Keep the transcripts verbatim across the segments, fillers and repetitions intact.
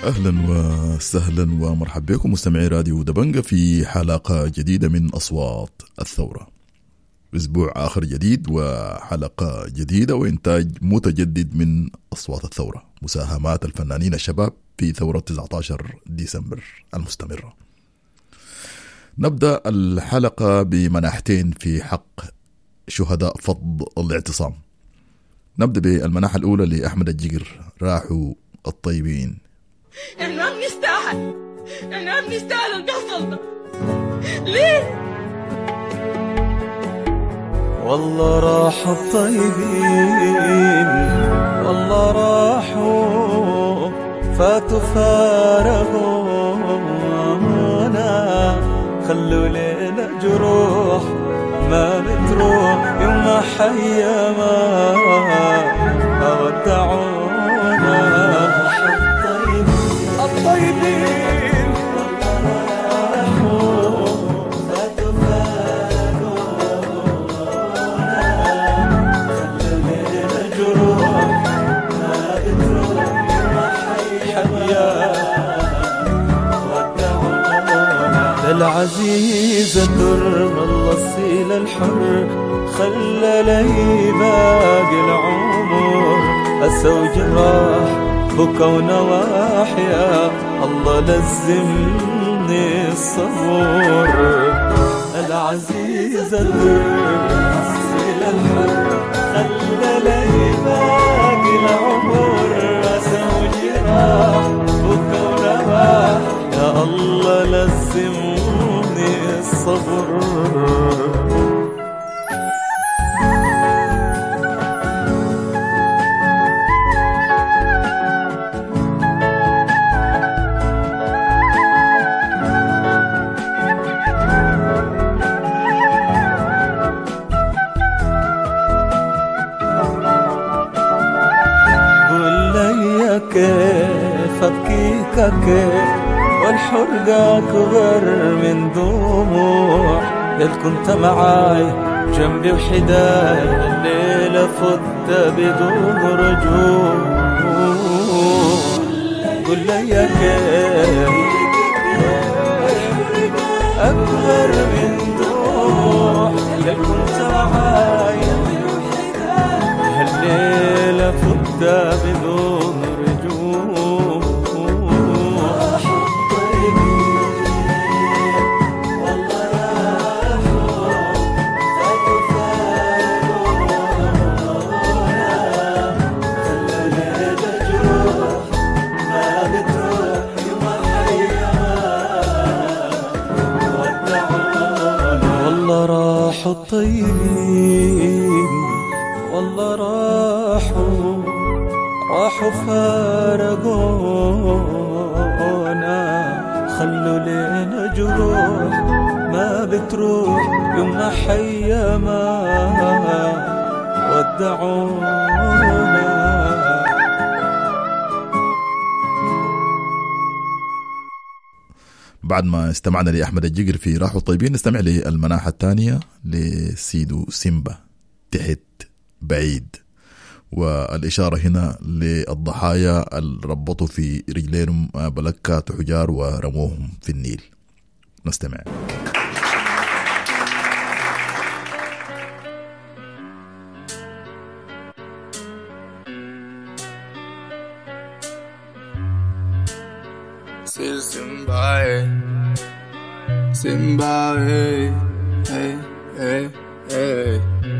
أهلا وسهلا ومرحبا بكم مستمعي راديو دبنجة في حلقة جديدة من أصوات الثورة. أسبوع آخر جديد وحلقة جديدة وإنتاج متجدد من أصوات الثورة، مساهمات الفنانين الشباب في ثورة تسعة عشر ديسمبر المستمرة. نبدأ الحلقة بمناحتين في حق شهداء فض الاعتصام. نبدأ بالمناحة الأولى لأحمد الجيجر، راحوا الطيبين. احنا ما بنستاهل احنا ما بنستاهل اللي بيحصل ده ليه؟ والله راحوا الطيبين، والله راحوا فاتوا فارغونا، خلوا لنا جروح ما بتروح يوم ما حيا ما ودعونا. الطيبين راحوا فاتوا فارغونا، خلوا لنا جروح ما بتروح يوم ما حيا ودعونا. العزيز الدر الأصيل الحر خلى لي باقي العمر، الزوج راح بكى ونواحيا، الله لزمني الصبر. العزيز الأصيل الحر خلى لي باقي العمر، الزوج راح بكى ونواحيا، الله لزمني الصبر. كيف أبكيك كيف والحرقة أكبر من دموع، يا كنت معاي جنبي وحداي الليلة فت بدون رجوع. قل لي كيف أكبر من دموع، يا كنت معاي الليلة فت بدون الطيبين. والله راحوا راحوا فارقونا، خلوا لنا جروح ما بتروح يوم ما حيا ما ودعونا. بعد ما استمعنا لأحمد الجيجر في راحوا الطيبين، نستمع للمناحة الثانية لسيدو سيمبا، تحت بعيد. والإشارة هنا للضحايا اللي ربطوا في رجلينهم بلكات وحجار ورموهم في النيل. نستمع. Simba, Simba, hey, hey, hey, hey.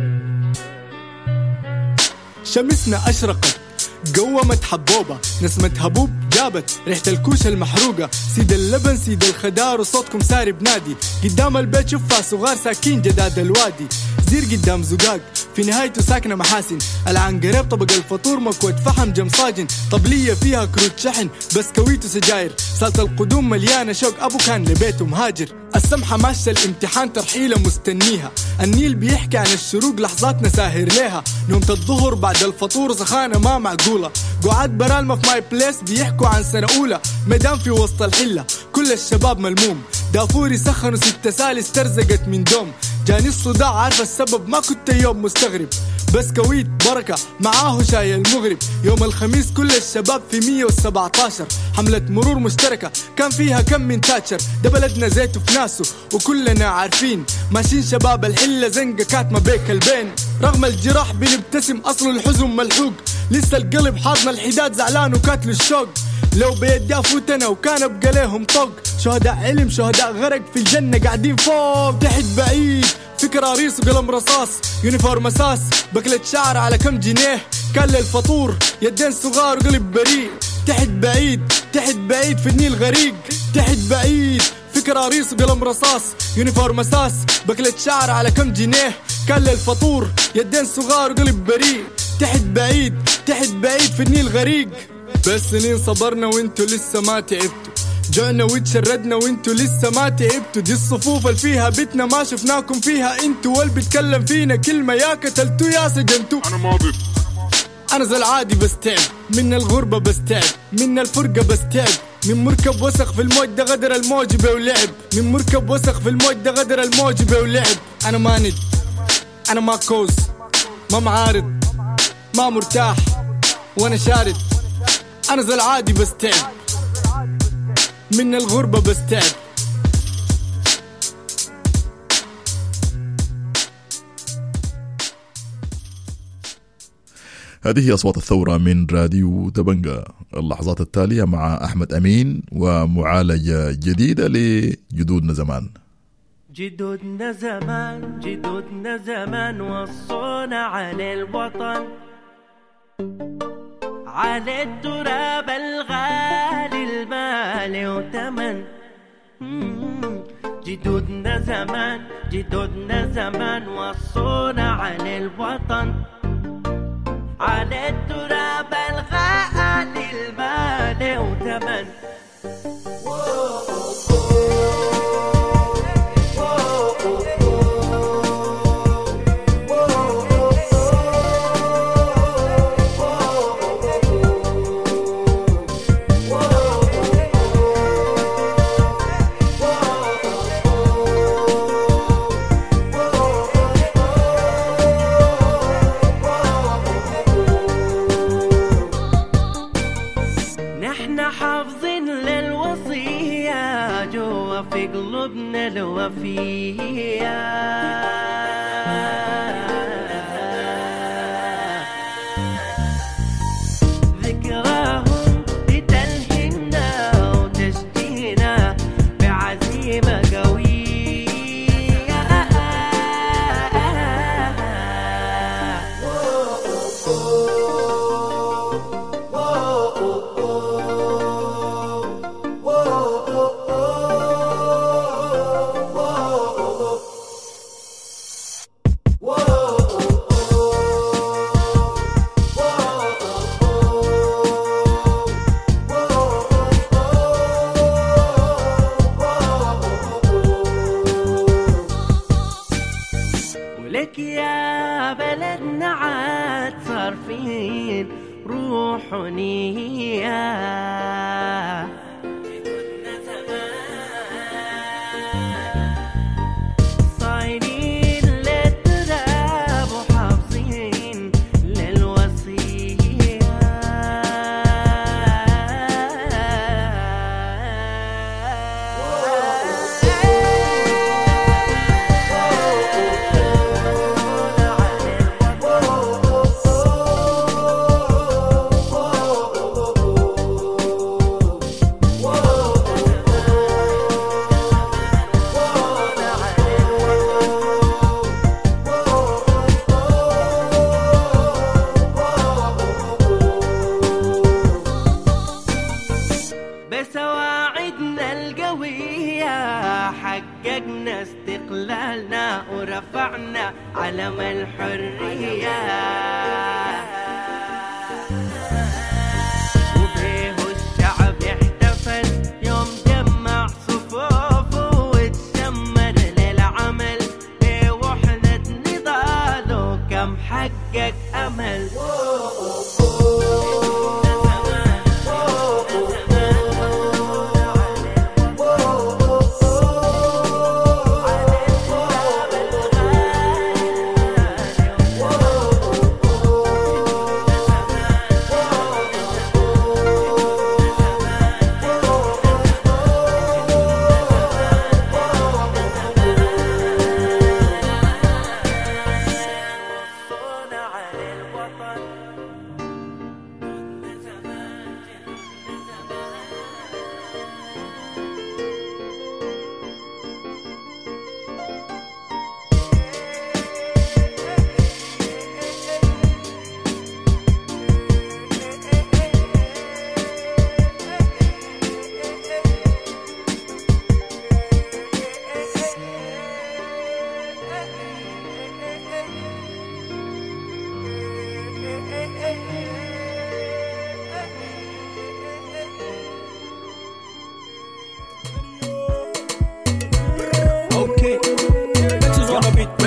شمسنا أشرقت قومت حبوبة، نسمة هبوب جابت ريحة الكوشة المحروقة، سيد اللبن سيد الخدار وصوتكم ساري بنادي، قدام البيت شوفها صغار ساكين جداد الوادي، زير قدام زقاق في نهايته ساكنة محاسن، العنقريب طبق الفطور مكوة فحم جمصاجن، طبلية فيها كروت شحن بسكويت وسجاير، صالة القدوم مليانة شوق أبو كان لبيته مهاجر، السمحة ماشية الامتحان ترحيلة مستنيها، النيل بيحكي عن الشروق لحظاتنا ساهر ليها، نومة الظهر بعد الفطور سخانة ما معقولة، قعاد برالما في ماي بليس بيحكوا عن سنة أولى، ميدان في وسط الحلة كل الشباب ملموم، دافوري سخنوا ست سالي استرزقت من دوم، جاني الصداع عارف السبب ما كنت يوم مستغرب، بسكويت بركة معاه شاي المغرب. يوم الخميس كل الشباب في مية وسبعة عشر حملة مرور مشتركة كان فيها كم من تاتشر. ده بلدنا زيته في ناسه وكلنا عارفين ماشيين شباب الحلة زنقة كاتمة بيك البين. رغم الجراح بنبتسم أصل الحزن ملحوق لسه القلب حاضن الحداد زعلان وكاتل الشوق. لو بيدي فوتنا وكان بقى ليهم طق شهداء علم شهداء غرق في الجنة قاعدين فوق تحت بعيد في كراريس وقلم رصاص يونيفورم اساس بكلة شعر على كم جنيه كان للفطور يدين صغار وقلب بريء تحت بعيد تحت بعيد في النيل غريق تحت بعيد في كراريس وقلم رصاص يونيفورم اساس بكلة شعر على كم جنيه كان للفطور يدين صغار وقلب بريء تحت بعيد تحت بعيد في النيل غريق. بس سنين صبرنا وانتو لسه ما تعبتوا جعنا وتشردنا وانتو لسه ما تعبتوا. دي الصفوف اللي فيها بيتنا ما شفناكم فيها انتو واللي بيتكلم فينا كلمة يا قتلتو يا سجنتو. انا ماضي انا زي العادي بستعب من الغربة بستعب من الفرقة بستعب من مركب وسخ في الموج ده غدر الموج بولعب من مركب وسخ في الموج ده غدر الموج بولعب. انا ما ند انا ما كوز ما معارض ما مرتاح وانا شارد. انا زي العادي بستعب من الغربة بستعب. هذه أصوات الثورة من راديو دبنجة. اللحظات التالية مع أحمد أمين ومعالجة جديدة لجدودنا زمان. جدودنا زمان جدودنا زمان وصونا على الوطن على التراب الغالي المال وتمن. جدودنا زمان جدودنا زمان وصونا على الوطن على التراب الغالي المال وتمن. حافظين للوصية جوا في قلوبنا الوفية. ذكراهم بتلهمنا وتشجينا بعزيمة قوية. لك يا بلدنا عاد صار فين روح ونية. صايرين للتراب وحافظين للوصية. بسواعدنا القوية حققنا استقلالنا ورفعنا علم الحرية. وبيه الشعب يحتفل يوم جمع صفوفه وتشمر للعمل بوحدة نضاله كم حقق أمل.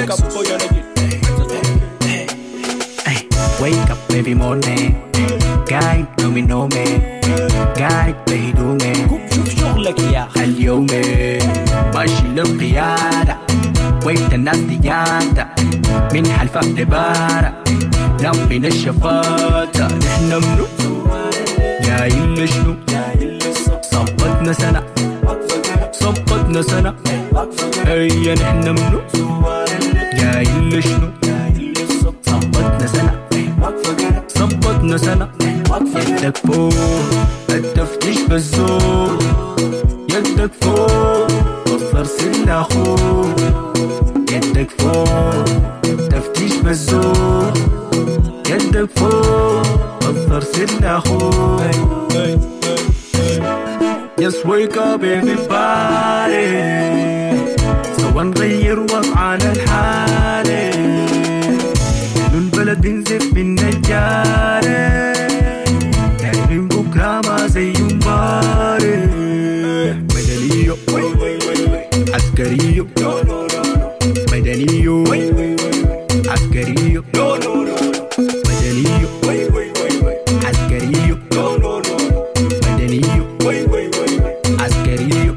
wake up for your naked. Wake up every morning. قاعد نومي نومي قاعد بهدومي شوف شغلك يا أخي. اليوم ماشي للقيادة ويت الناس ديانتا من حلفة دبارة نبي نشفاتا نحن منو جايين لشنو صبتنا سنة صبتنا سنة هيا نحن منو جايين لشنو صبتنا سنة صبتنا سنة يدك فوق التفتيش بالزور يدك فوق وصر سنة أخوك يدك فوق التفتيش بالزور يدك فوق وصر سنة أخوك. Just wake up everybody سوا نغير وضعنا الحالي البلد بنزف بالنجارة دايرين بكرة ما زي مبارك مدنيو عسكريو مدنيو عسكريو مدنيو عسكريو مدنيو عسكريو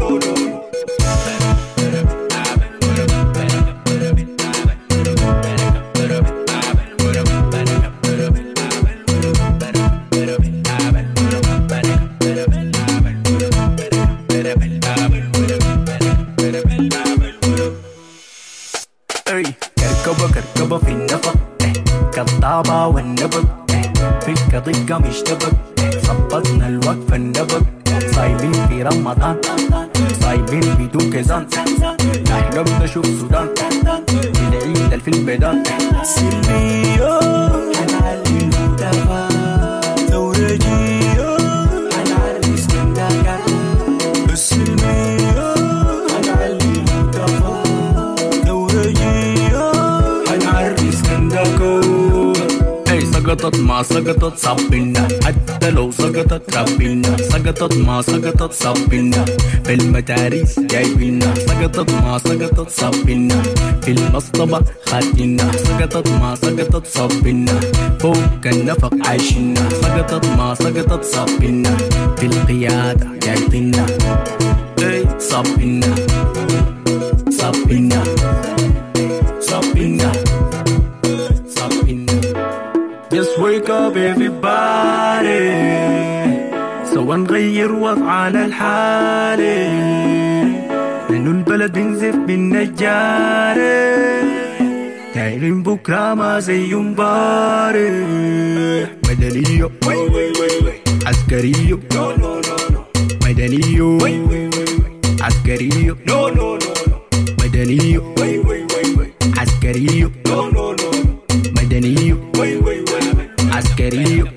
كركبة كركبة في النفق كالطابة والنبق في الكضيقة مشتبك صبتنا الوقفة النبق صايمين في رمضان صايمين بدون كيزان نحلم نشوف سودان العيد في الميدان سلمية هنعلي المدافع ثورجية هنعلي اسكندر السلمية هنعلي المدافع ثورجية هنعلي اسكندر سقطت ما سقطت صبنا حتى لو سقطت ربنا سقطت ما سقطت صبنا في المدارس جايبنا سقطت ما سقطت صبنا في المصطبة خاتنا سقطت ما سقطت صبنا فوق النفق عايشنا سقطت ما سقطت صبنا في القيادة جايبنا صبنا صبنا صبنا صبنا. Just wake up everybody سوا نغير وضعنا الحالي لأنه البلد بنزف بالنجارة دايرين بكرة ما زي مبارك مدنيو عسكريو مدنيو عسكريو مدنيو عسكريو مدنيو عسكريو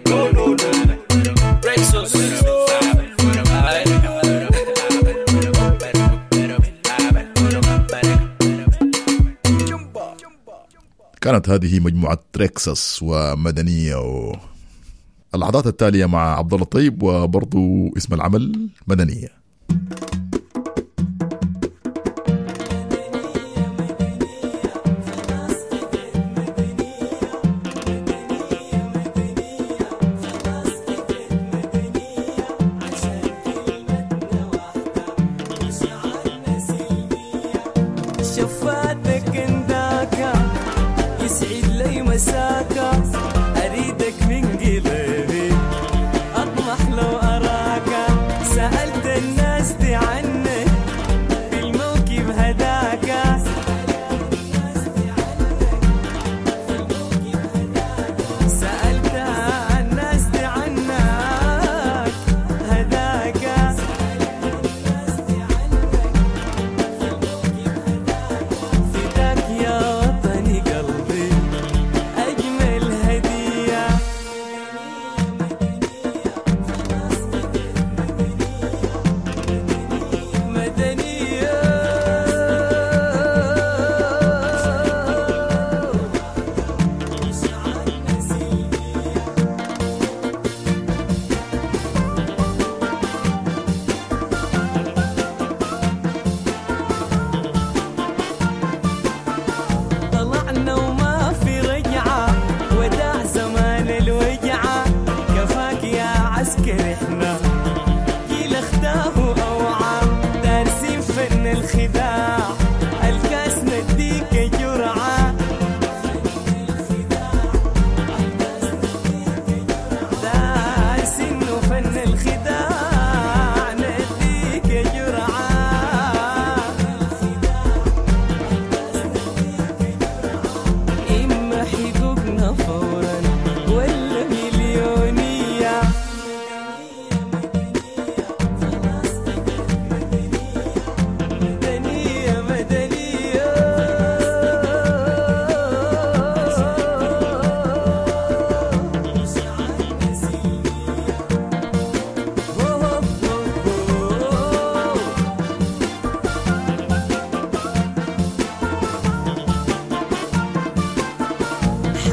كانت هذه مجموعة تريكساس ومدنية. اللحظات التالية مع عبد الله الطيب وبرضو اسم العمل مدنية. أطمح لو أراك سألت الناس دي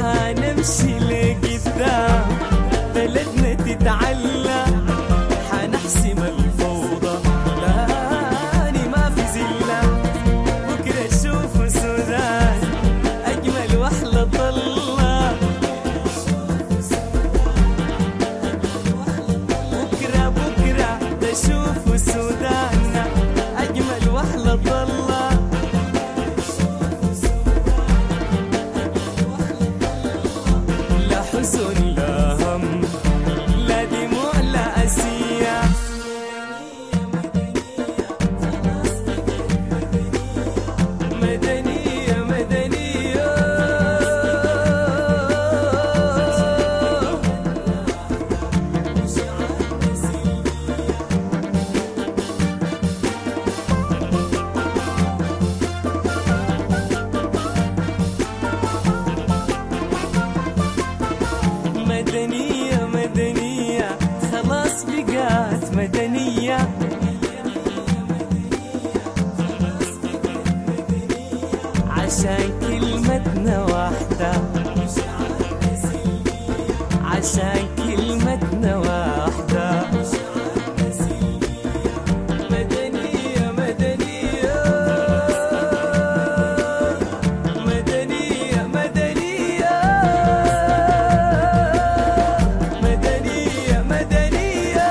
حنمشي لقدام بلدنا تتعلى حنحسم الفوضى لاني ما في زلة بكرة شوفوا السودان أجمل وأحلى طلة بكرة بكرة تشوفوا السودان أجمل وأحلى طلة لا حزن لا هم لا دموع لا أسية مدنية مدنية مدنية مدنية خلاص بقات مدنية عشان كلمتنا واحدة عشان كلمتنا واحدة مدنية مدنية مدنية مدنية مدنية مدنية مدنية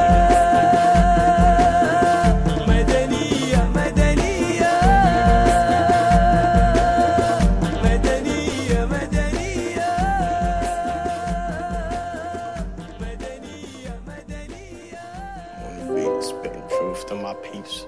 مدنية مدنية مدنية مدنية On the beat, spitting truth to my peeps.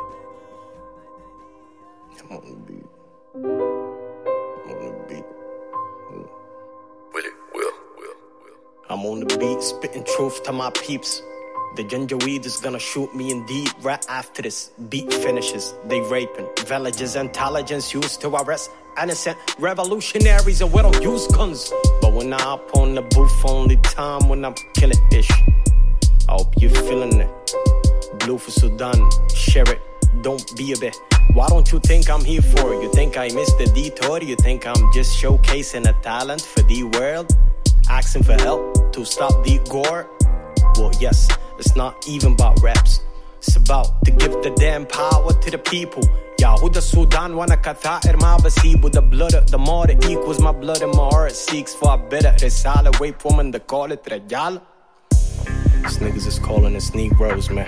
I'm on the beat. I'm on the beat. Will it? Will, will, will. I'm on the beat, spitting truth to my peeps. The ginger weed is gonna shoot me indeed right after this beat finishes. They raping villages, intelligence used to arrest innocent revolutionaries, and we don't use guns. But when I up on the booth, only time when I'm killing ish. I hope you're feeling it. Blue for Sudan, share it, don't be a bit. Why don't you think I'm here for? You think I missed the detour? You think I'm just showcasing a talent for the world? Asking for help to stop the gore? Well, yes, it's not even about raps. It's about to give the damn power to the people. يهود السودان وانا كثائر ما بسيبه. The blood, the more it equals my blood and my heart seeks for a better رسالة. Rape woman, they call it رجال. These niggas is calling us Negroes, man.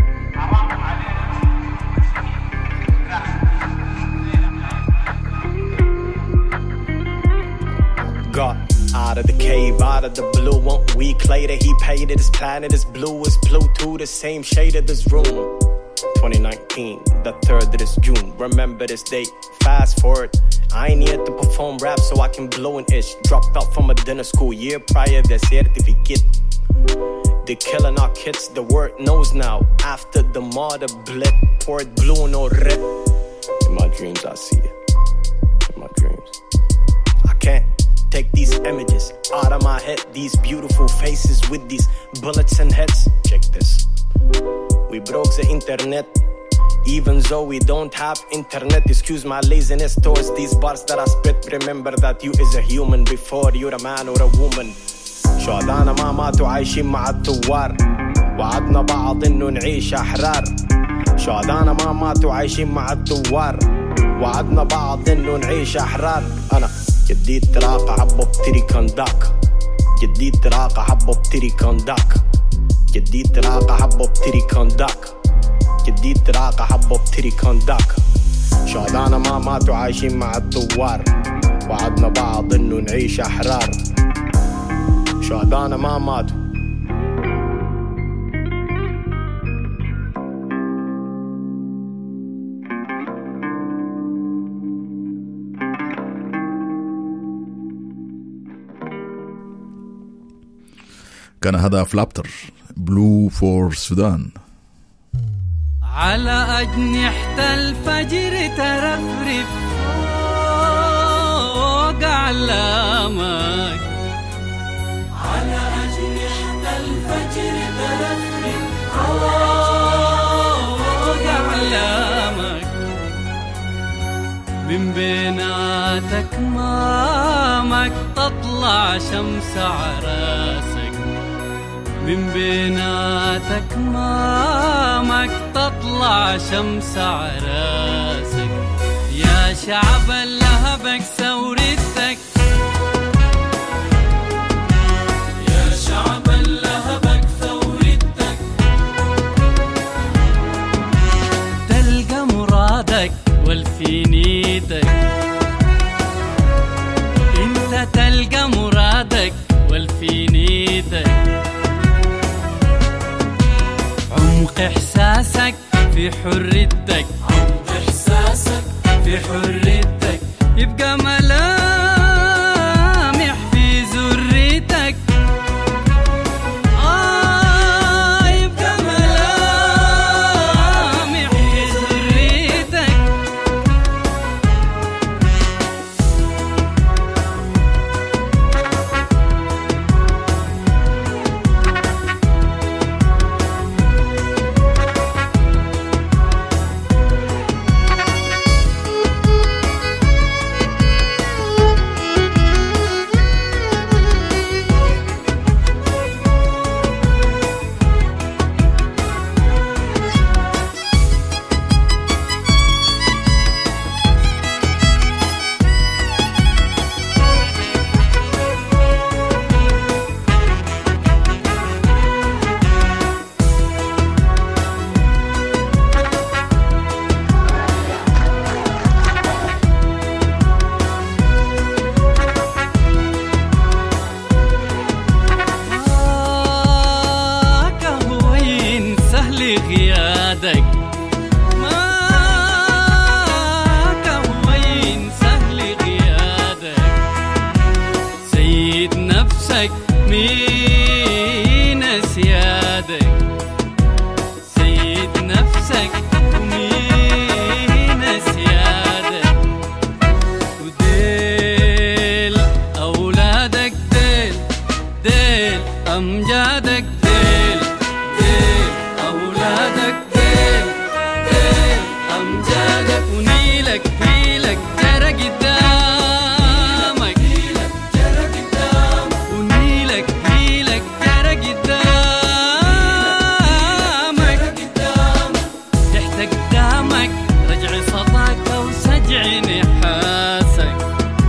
Got out of the cave, out of the blue. One week later, he painted his planet as blue as Pluto, the same shade of this room. twenty nineteen, the third of this June. Remember this date, fast forward. I ain't here to perform rap so I can blow an ish. Dropped out from a dinner school year prior, the certificate. They're killing our kids, the word knows now. After the mother bled, poured blue and no red. In my dreams I see it, in my dreams. I can't take these images out of my head. These beautiful faces with these bullets and heads. Check this. We broke the internet, even though we don't have internet. Excuse my laziness towards these bars that I spit. Remember that you is a human before you're a man or a woman. شهدانا ما ماتوا عايشين مع الثوار. وعدنا بعض انه نعيش احرار. شهدانا ما ماتوا عايشين مع الثوار. وعدنا بعض انه نعيش احرار. انا جديد تراقع عبو بتري كنداك. جديد تراقع عبو بتري كنداك. جديد تراقع عبو بتري كنداك. جديد تراقع عبو بتري كنداك. شهدانا ما ماتوا عايشين مع الثوار. وعدنا بعض انه نعيش احرار. شهدانا ما ماتوا. كان هذا فلابتر بلو فور سودان. على أجنحة الفجر ترفرف فوق أعلامك. على أجنحة الفجر ترفرف فوق أعلامك. من بيناتك ما قدامك تطلع شمس عراسك، من بيناتك مامك تطلع شمس عراسك. يا شعب اللهبك ثورتك، يا شعب اللهبك ثورتك، تلقى مرادك والفينيتك، انت تلقى مرادك والفينيتك. عمق احساسك في حريتك، عمق احساسك في حريتك، يبقى ملامح في ذريتك. آه يبقى ملامح في ذريتك. غيادك ما كوين سهل غيادك، سيد نفسك مين سيادك، سيد نفسك مين سيادك. وديل أولادك ديل ديل أمجادك ديل ديل أولادك ديل ديل أمجادك. ونيلك نيلك جرى قدامك، نيلك جرى قدامك، ونيلك نيلك جرى قدامك، تحت قدامك رجع صداك وسجع نحاسك.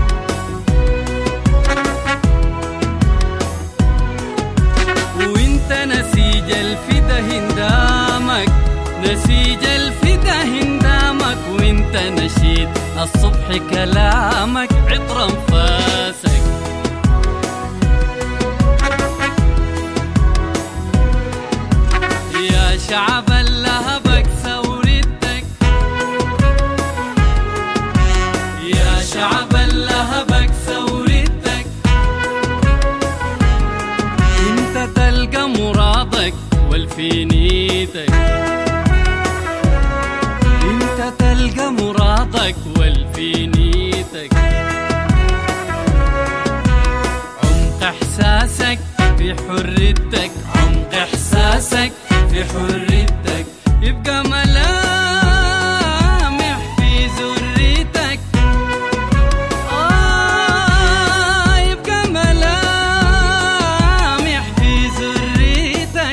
وانت نسيج الفدا هندامك، نسيج الفدا هندامك، وانت نشيد الصبح كلامك عطر انفاسك. يا شعب اللهبك ثورتك، يا شعب اللهبك ثورتك، انت تلقى مرادك والفينيتك، انت تلقى مرادك والفينيتك. عمق احساسك في حريتك، عمق احساسك في حريتك، يبقى ملامح في ذريتك. آه يبقى ملامح في ذريتك.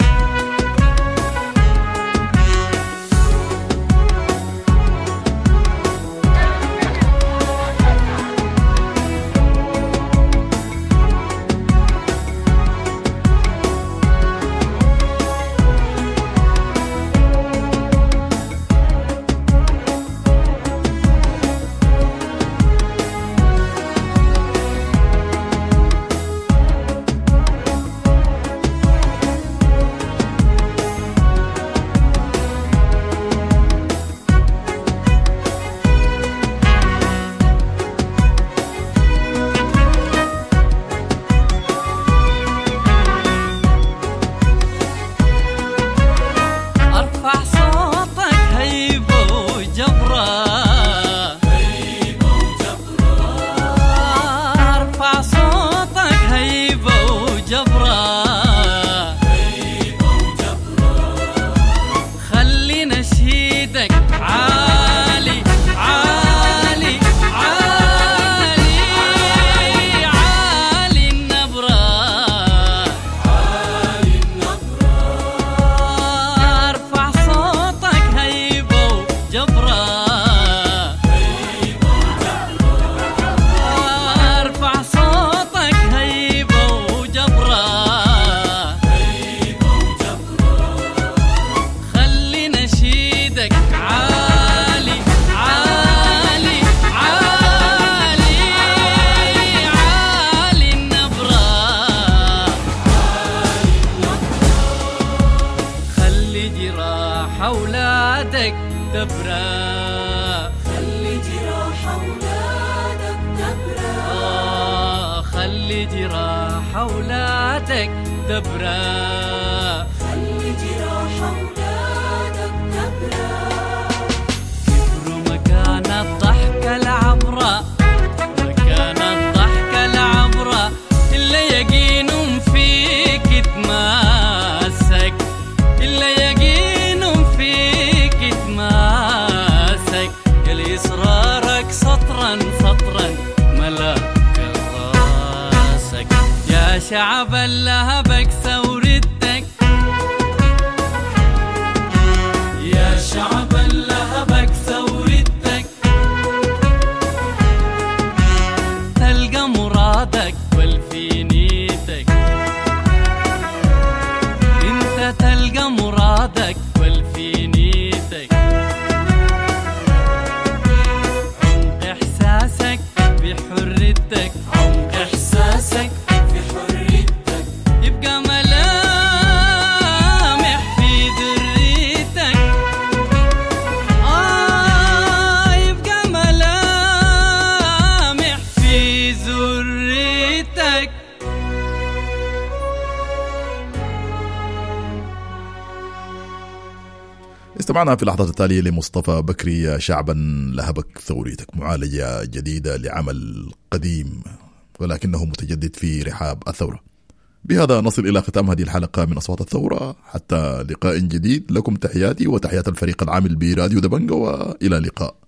تبرى، خلي جراح أولادك تبرى، آه خلي جراح أولادك تبرى، خلي جراح أولادك تبرى. كبروا مكان الضحكة العبرة، مكان الضحكة العبرة إلا يقينهم فيك تماسك، إلا يقينهم فيك تماسك، يلي إصرارك سطرا سطرا ملاك راسك. يا شعب اللهبك ثورتك، يا شعب اللهبك ثورتك، تلقى مرادك والفينيتك، انت تلقى مرادك والفينيتك. عمق احساسك بحريتك، عمق احساسك بحريتك، يبقى ملامح في ذريتك، آه يبقى ملامح في ذريتك. استمعنا في اللحظات التالية لمصطفى بكري شعبا لهبك ثوريتك، معالجة جديدة لعمل قديم ولكنه متجدد في رحاب الثورة. بهذا نصل إلى ختام هذه الحلقة من أصوات الثورة، حتى لقاء جديد. لكم تحياتي وتحيات الفريق العامل براديو دبنجة، وإلى اللقاء.